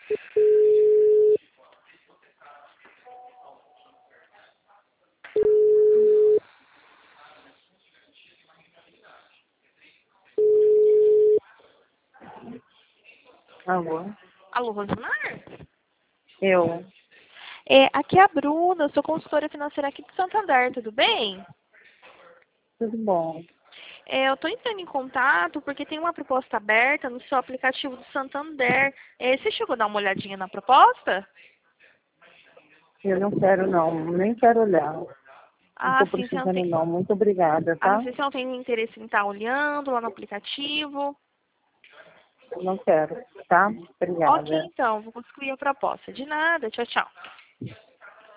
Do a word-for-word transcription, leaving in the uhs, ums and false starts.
Alô? Alô, Rosimar? Eu? É, aqui é a Bruna, eu sou consultora financeira aqui de Santander, tudo bem? Tudo bom? É, eu estou entrando em contato porque tem uma proposta aberta no seu aplicativo do Santander. É, você chegou a dar uma olhadinha na proposta? Eu não quero não, nem quero olhar. Não Ah, estou sim, você não tem... precisando não. Muito obrigada, Ah, tá? sim, você não tem interesse em estar olhando lá no aplicativo? Eu não quero, tá? Ok, Obrigada. então, vou concluir a proposta. De nada, tchau, tchau.